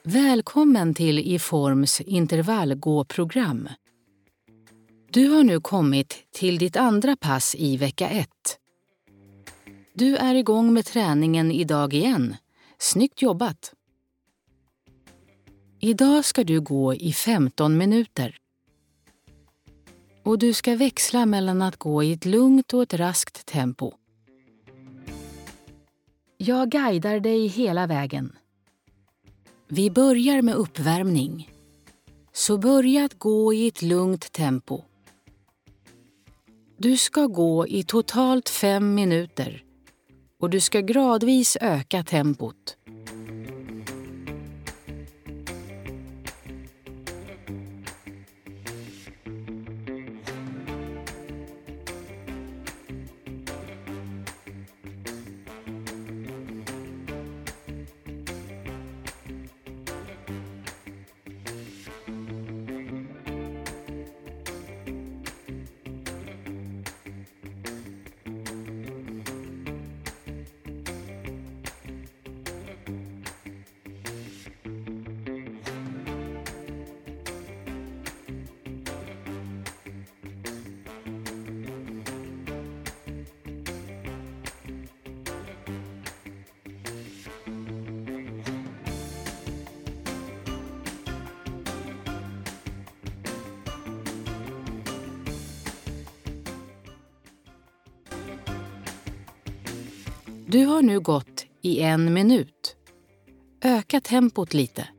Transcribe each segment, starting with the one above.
Välkommen till IFORMs intervallgåprogram. Du har nu kommit till ditt andra pass i vecka 1. Du är igång med träningen idag igen. Snyggt jobbat! Idag ska du gå i 15 minuter. Och du ska växla mellan att gå i ett lugnt och ett raskt tempo. Jag guidar dig hela vägen. Vi börjar med uppvärmning. Så börja att gå i ett lugnt tempo. Du ska gå i totalt 5 minuter och du ska gradvis öka tempot. Du har nu gått i 1 minut. Öka tempot lite.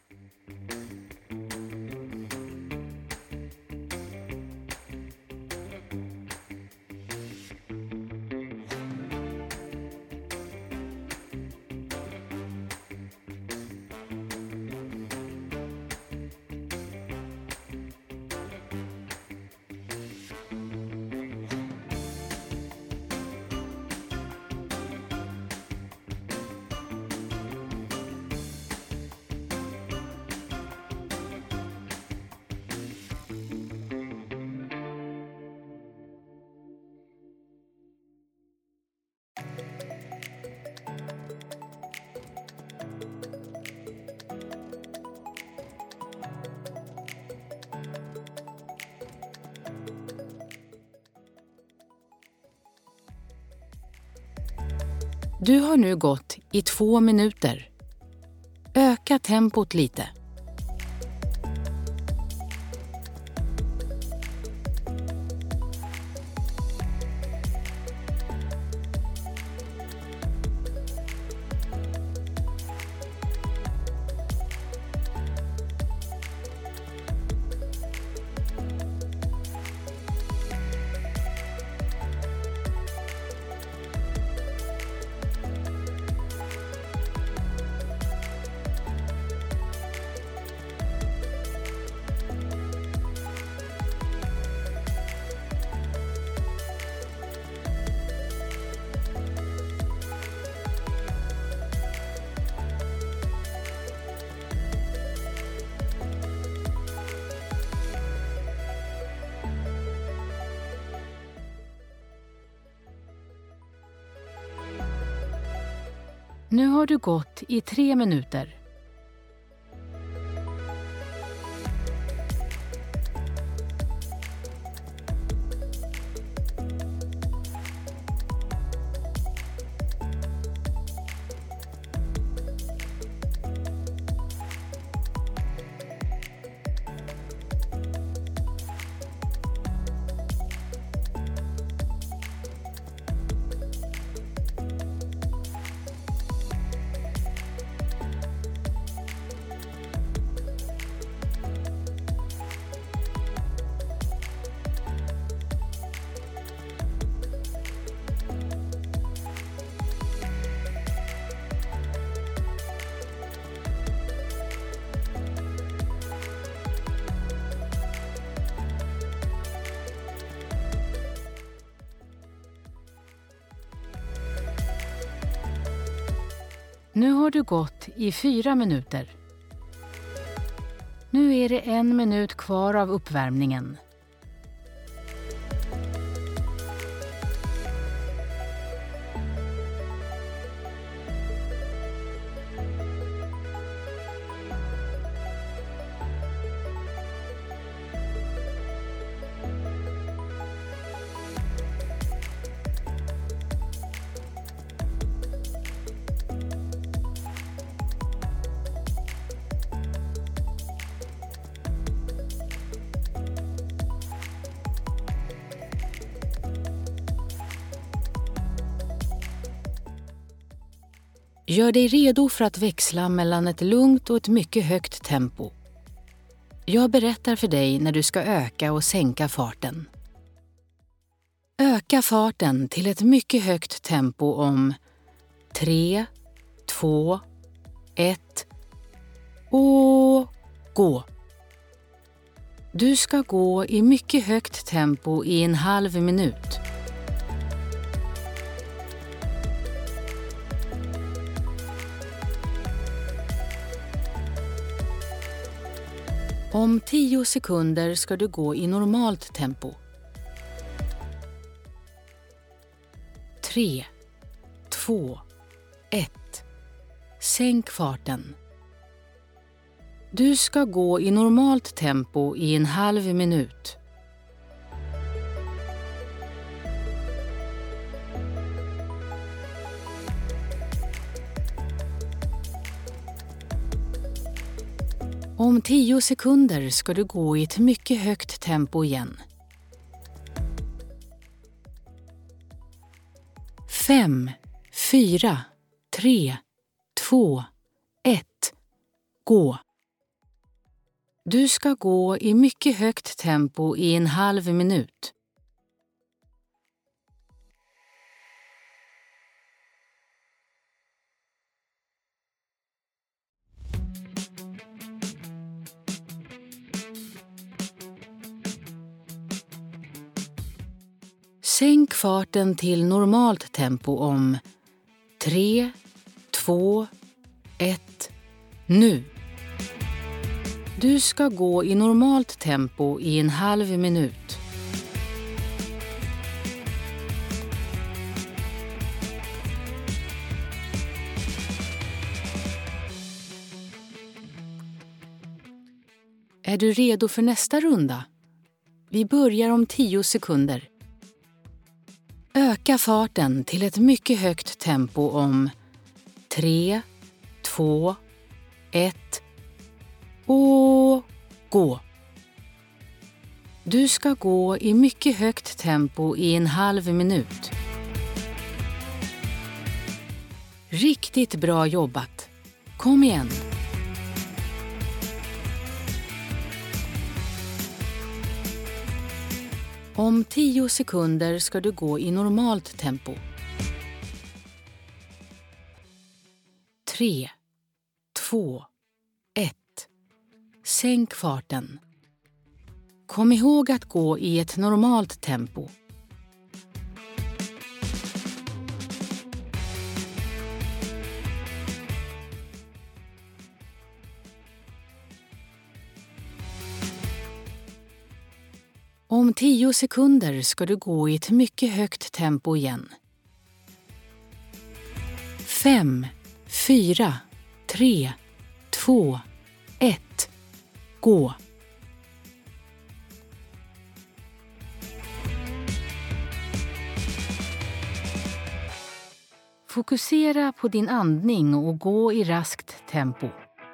Du har nu gått i 2 minuter. Öka tempot lite. Nu har du gått i 3 minuter. Nu har du gått i 4 minuter. Nu är det 1 minut kvar av uppvärmningen. Gör dig redo för att växla mellan ett lugnt och ett mycket högt tempo. Jag berättar för dig när du ska öka och sänka farten. Öka farten till ett mycket högt tempo om 3, 2, 1 och gå. Du ska gå i mycket högt tempo i en halv minut. Om 10 sekunder ska du gå i normalt tempo. 3, 2, 1. Sänk farten. Du ska gå i normalt tempo i en halv minut. Om 10 sekunder ska du gå i ett mycket högt tempo igen. 5, 4, 3, 2, 1. Gå. Du ska gå i mycket högt tempo i en halv minut. Sänk farten till normalt tempo om 3, 2, 1, nu. Du ska gå i normalt tempo i en halv minut. Är du redo för nästa runda? Vi börjar om 10 sekunder. Öka farten till ett mycket högt tempo om 3, 2, 1 och gå. Du ska gå i mycket högt tempo i en halv minut. Riktigt bra jobbat. Kom igen. Om 10 sekunder ska du gå i normalt tempo. 3, 2, 1. Sänk farten. Kom ihåg att gå i ett normalt tempo. Om 10 sekunder ska du gå i ett mycket högt tempo igen. 5, 4, 3, 2, 1. Gå. Fokusera på din andning och gå i raskt tempo.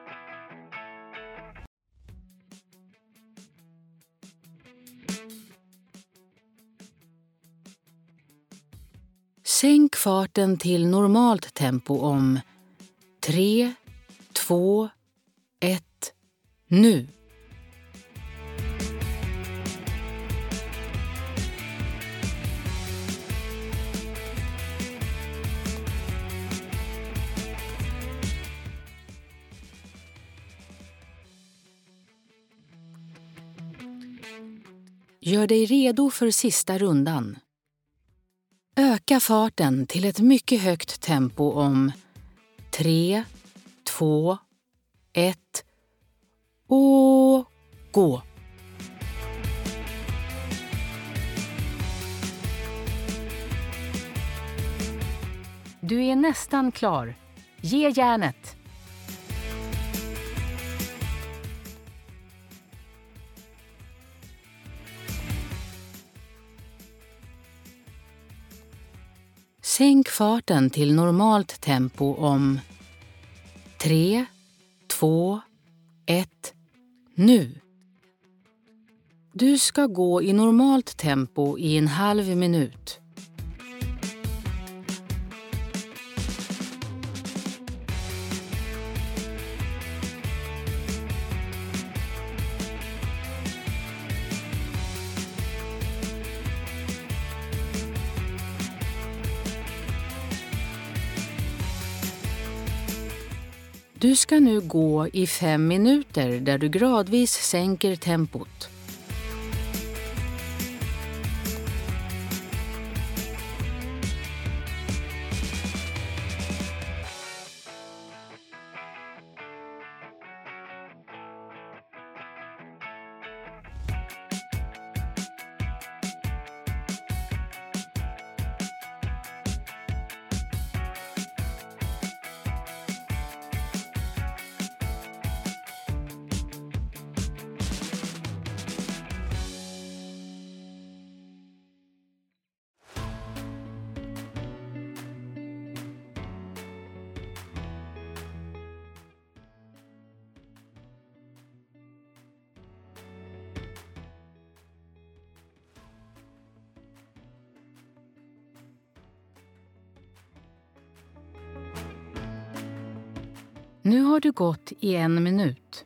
Sänk farten till normalt tempo om 3, 2, 1, nu. Gör dig redo för sista rundan. Öka farten till ett mycket högt tempo om 3, 2, 1 och gå. Du är nästan klar. Ge järnet. Sänk farten till normalt tempo om 3, 2, 1, nu. Du ska gå i normalt tempo i en halv minut. Du ska nu gå i 5 minuter där du gradvis sänker tempot. Nu har du gått i 1 minut.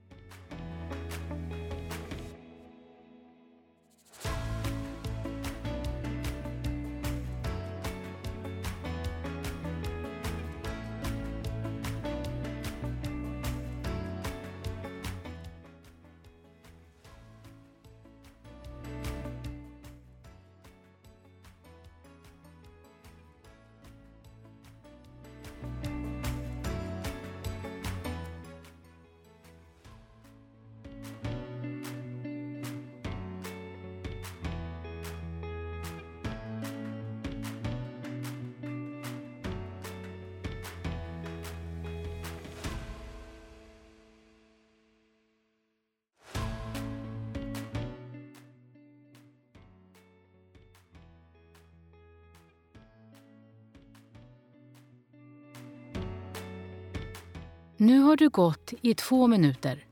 Nu har du gått i 2 minuter.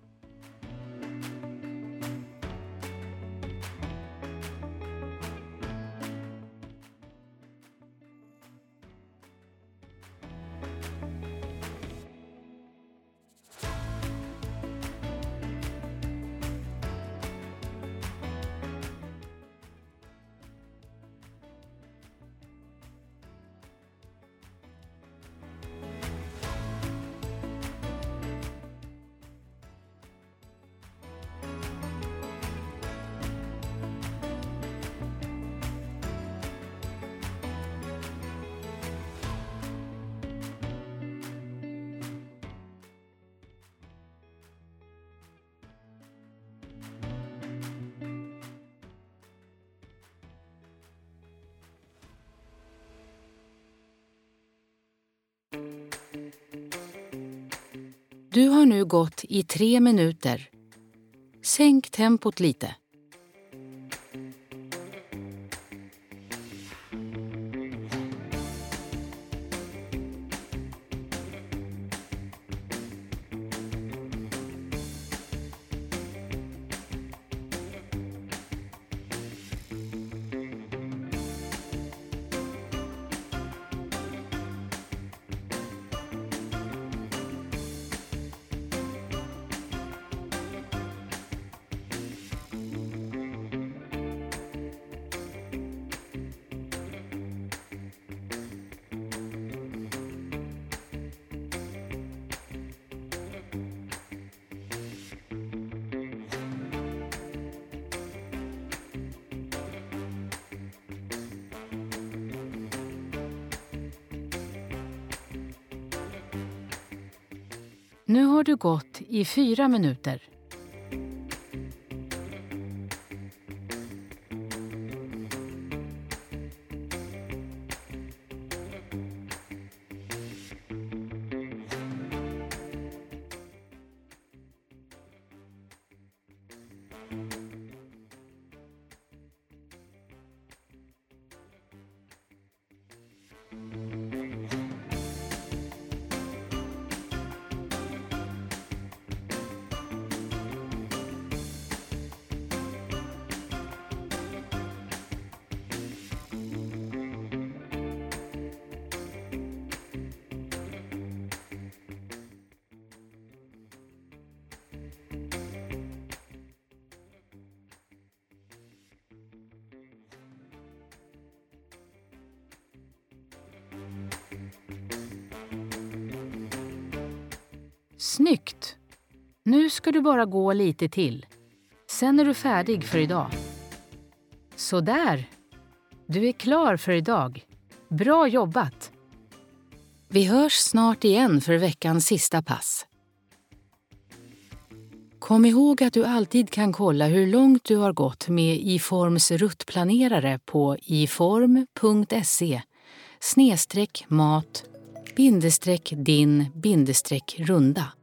Du har nu gått i 3 minuter. Sänk tempot lite. Nu har du gått i 4 minuter. Snyggt! Nu ska du bara gå lite till. Sen är du färdig för idag. Så där! Du är klar för idag. Bra jobbat! Vi hörs snart igen för veckans sista pass. Kom ihåg att du alltid kan kolla hur långt du har gått med iForms ruttplanerare på iform.se/mat-din-runda.